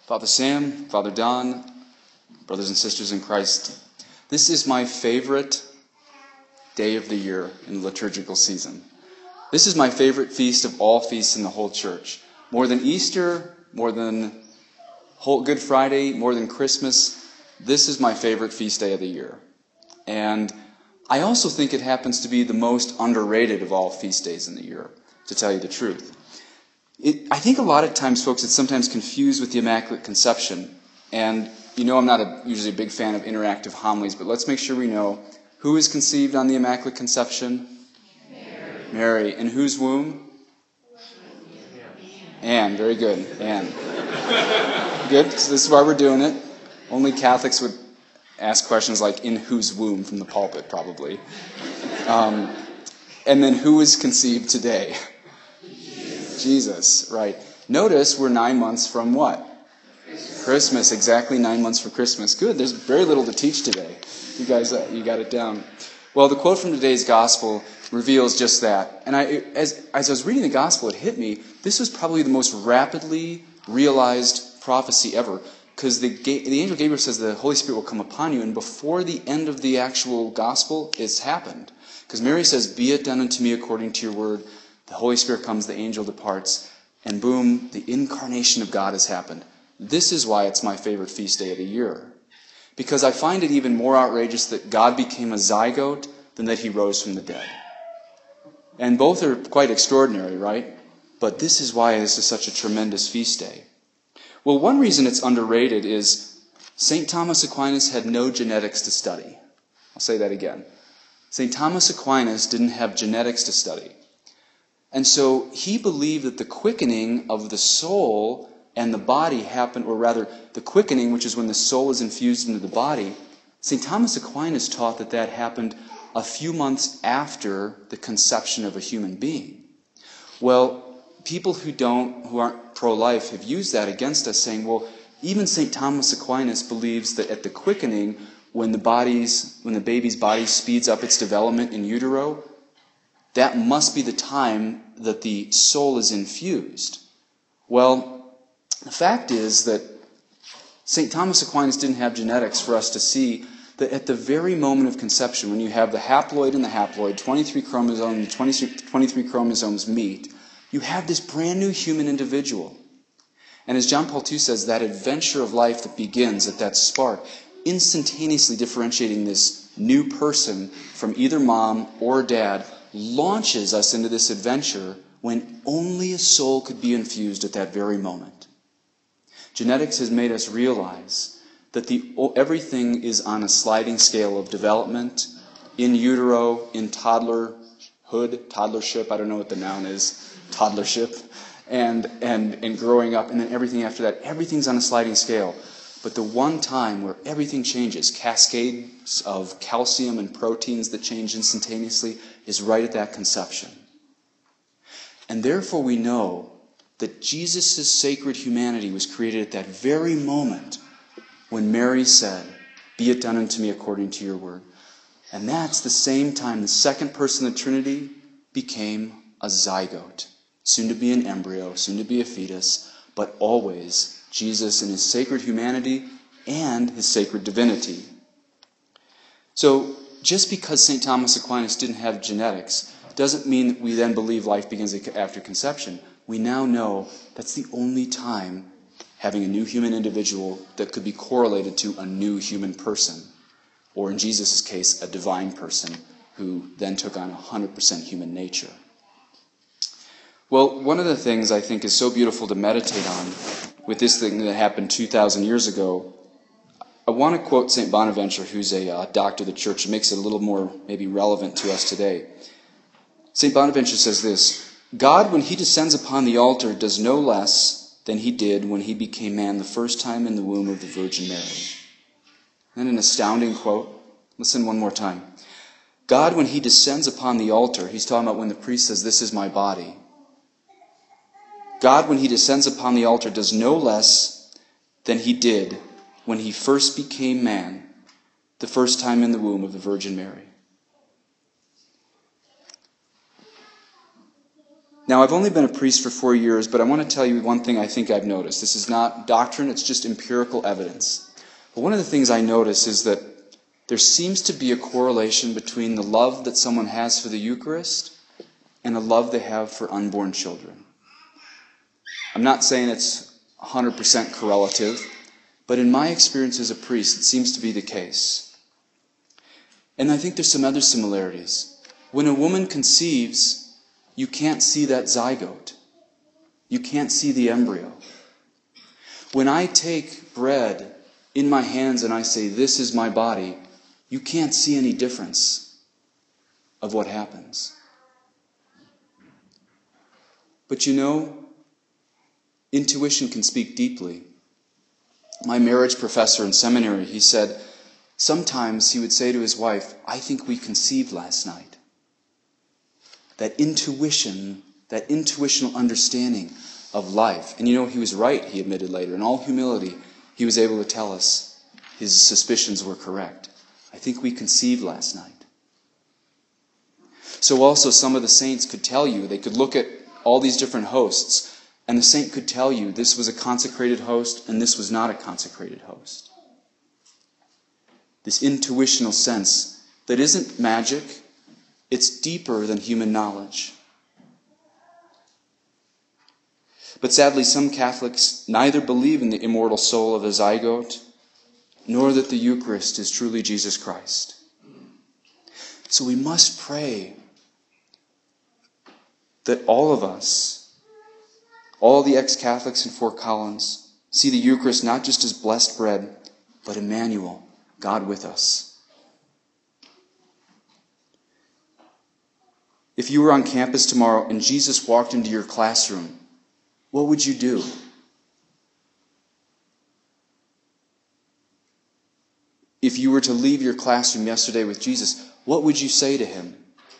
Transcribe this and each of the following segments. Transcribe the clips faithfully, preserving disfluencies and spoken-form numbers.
Father Sam, Father Don, brothers and sisters in Christ, this is my favorite day of the year in the liturgical season. This is my favorite feast of all feasts in the whole church. More than Easter, more than whole Good Friday, more than Christmas, this is my favorite feast day of the year. And I also think it happens to be the most underrated of all feast days in the year, to tell you the truth. It, I think a lot of times, folks, it's sometimes confused with the Immaculate Conception. And you know I'm not a, usually a big fan of interactive homilies, but let's make sure we know who is conceived on the Immaculate Conception? Mary. Mary. In whose womb? Anne. Very good. Anne. Good. So this is why we're doing it. Only Catholics would ask questions like, in whose womb, from the pulpit, probably. Um, and then who is conceived today? Jesus, right. Notice we're nine months from what? Christmas. Christmas, exactly nine months from Christmas. Good, there's very little to teach today. You guys, uh, you got it down. Well, the quote from today's gospel reveals just that. And I, as, as I was reading the gospel, it hit me, this was probably the most rapidly realized prophecy ever. Because the, the angel Gabriel says the Holy Spirit will come upon you, and before the end of the actual gospel, it's happened. Because Mary says, be it done unto me according to your word. The Holy Spirit comes, the angel departs, and boom, the incarnation of God has happened. This is why it's my favorite feast day of the year. Because I find it even more outrageous that God became a zygote than that he rose from the dead. And both are quite extraordinary, right? But this is why this is such a tremendous feast day. Well, one reason it's underrated is Saint Thomas Aquinas had no genetics to study. I'll say that again. Saint Thomas Aquinas didn't have genetics to study. And so he believed that the quickening of the soul and the body happened, or rather, the quickening, which is when the soul is infused into the body, Saint Thomas Aquinas taught that that happened a few months after the conception of a human being. Well, people who don't, who aren't pro-life have used that against us, saying, well, even Saint Thomas Aquinas believes that at the quickening, when the body's, when the baby's body speeds up its development in utero, that must be the time that the soul is infused. Well, the fact is that Saint Thomas Aquinas didn't have genetics for us to see that at the very moment of conception, when you have the haploid and the haploid, twenty-three chromosomes, twenty-three chromosomes meet, you have this brand new human individual. And as John Paul the Second says, that adventure of life that begins at that spark, instantaneously differentiating this new person from either mom or dad, launches us into this adventure when only a soul could be infused at that very moment. Genetics has made us realize that the, everything is on a sliding scale of development, in utero, in toddlerhood, toddlership, I don't know what the noun is, toddlership, and, and, and growing up, and then everything after that. Everything's on a sliding scale. But the one time where everything changes, cascades of calcium and proteins that change instantaneously, is right at that conception. And therefore we know that Jesus' sacred humanity was created at that very moment when Mary said, be it done unto me according to your word. And that's the same time the second person of the Trinity became a zygote, soon to be an embryo, soon to be a fetus, but always Jesus in his sacred humanity and his sacred divinity. So just because Saint Thomas Aquinas didn't have genetics doesn't mean that we then believe life begins after conception. We now know that's the only time having a new human individual that could be correlated to a new human person, or in Jesus' case, a divine person who then took on one hundred percent human nature. Well, one of the things I think is so beautiful to meditate on with this thing that happened two thousand years ago, I want to quote Saint Bonaventure, who's a uh, doctor of the church. It makes it a little more maybe relevant to us today. Saint Bonaventure says this, God, when he descends upon the altar, does no less than he did when he became man the first time in the womb of the Virgin Mary. And an astounding quote. Listen one more time. God, when he descends upon the altar, he's talking about when the priest says, this is my body. God, when he descends upon the altar, does no less than he did when he first became man, the first time in the womb of the Virgin Mary. Now, I've only been a priest for four years, but I want to tell you one thing I think I've noticed. This is not doctrine, it's just empirical evidence. But one of the things I notice is that there seems to be a correlation between the love that someone has for the Eucharist and the love they have for unborn children. I'm not saying it's one hundred percent correlative, but in my experience as a priest, it seems to be the case. And I think there's some other similarities. When a woman conceives, you can't see that zygote. You can't see the embryo. When I take bread in my hands and I say, "This is my body," you can't see any difference of what happens. But you know, intuition can speak deeply. My marriage professor in seminary, he said, sometimes he would say to his wife, "I think we conceived last night." That intuition, that intuitional understanding of life. And you know, he was right, he admitted later. In all humility, he was able to tell us his suspicions were correct. I think we conceived last night. So also some of the saints could tell you, they could look at all these different hosts, and the saint could tell you this was a consecrated host and this was not a consecrated host. This intuitional sense that isn't magic, it's deeper than human knowledge. But sadly, some Catholics neither believe in the immortal soul of a zygote, nor that the Eucharist is truly Jesus Christ. So we must pray that all of us, all the ex-Catholics in Fort Collins, see the Eucharist not just as blessed bread, but Emmanuel, God with us. If you were on campus tomorrow and Jesus walked into your classroom, what would you do? If you were to leave your classroom yesterday with Jesus, what would you say to him?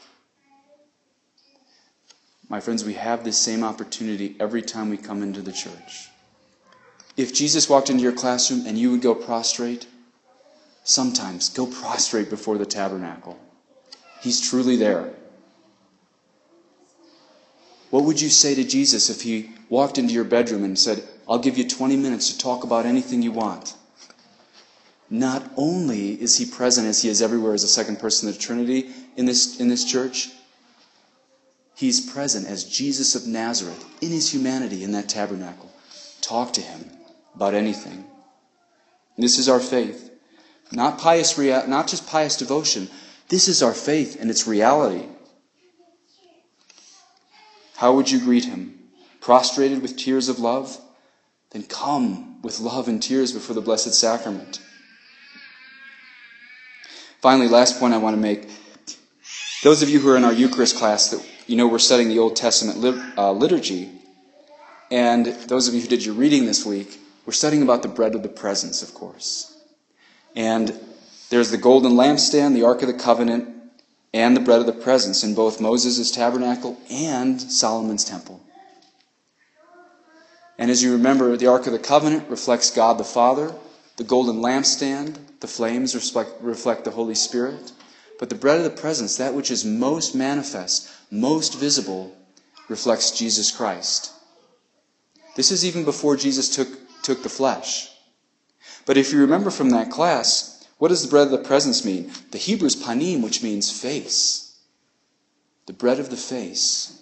My friends, we have this same opportunity every time we come into the church. If Jesus walked into your classroom and you would go prostrate, sometimes go prostrate before the tabernacle. He's truly there. What would you say to Jesus if he walked into your bedroom and said, "I'll give you twenty minutes to talk about anything you want"? Not only is he present as he is everywhere as a second person of the Trinity in this, in this church, he's present as Jesus of Nazareth in his humanity in that tabernacle. Talk to him about anything. This is our faith. Not pious, rea- not just pious devotion. This is our faith and its reality. How would you greet him? Prostrated with tears of love? Then come with love and tears before the Blessed Sacrament. Finally, last point I want to make. Those of you who are in our Eucharist class, that you know we're studying the Old Testament lit- uh, liturgy. And those of you who did your reading this week, we're studying about the bread of the presence, of course. And there's the golden lampstand, the Ark of the Covenant, and the bread of the presence in both Moses' tabernacle and Solomon's temple. And as you remember, the Ark of the Covenant reflects God the Father. The golden lampstand, the flames reflect, reflect the Holy Spirit. But the bread of the presence, that which is most manifest, most visible, reflects Jesus Christ. This is even before Jesus took, took the flesh. But if you remember from that class, what does the bread of the presence mean? The Hebrew is panim, which means face. The bread of the face.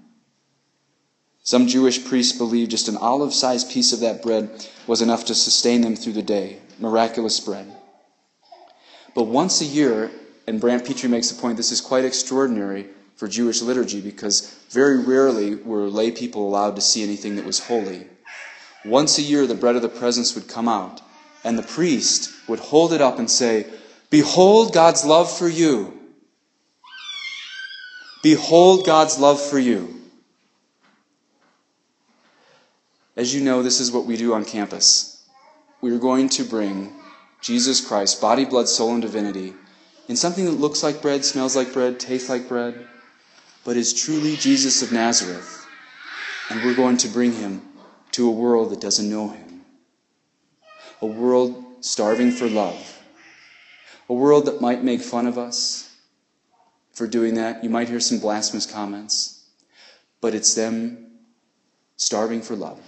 Some Jewish priests believed just an olive-sized piece of that bread was enough to sustain them through the day. Miraculous bread. But once a year, and Brant Petrie makes the point, this is quite extraordinary for Jewish liturgy because very rarely were lay people allowed to see anything that was holy. Once a year, the bread of the presence would come out, and the priest would hold it up and say, "Behold God's love for you. Behold God's love for you." As you know, this is what we do on campus. We are going to bring Jesus Christ, body, blood, soul, and divinity, in something that looks like bread, smells like bread, tastes like bread, but is truly Jesus of Nazareth. And we're going to bring him to a world that doesn't know him. A world starving for love. A world that might make fun of us for doing that. You might hear some blasphemous comments. but it's them starving for love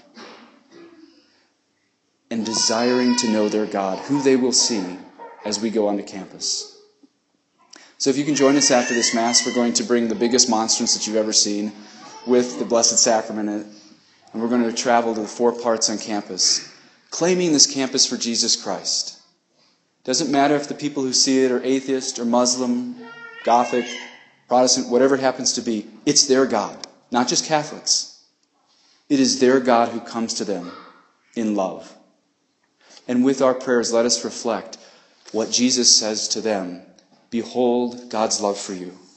and desiring to know their God, who they will see as we go onto campus. So if you can join us after this Mass, we're going to bring the biggest monstrance that you've ever seen with the Blessed Sacrament in it. And we're going to travel to the four parts on campus, claiming this campus for Jesus Christ. Doesn't matter if the people who see it are atheist or Muslim, Gothic, Protestant, whatever it happens to be. It's their God, not just Catholics. It is their God who comes to them in love. And with our prayers, let us reflect what Jesus says to them. Behold God's love for you.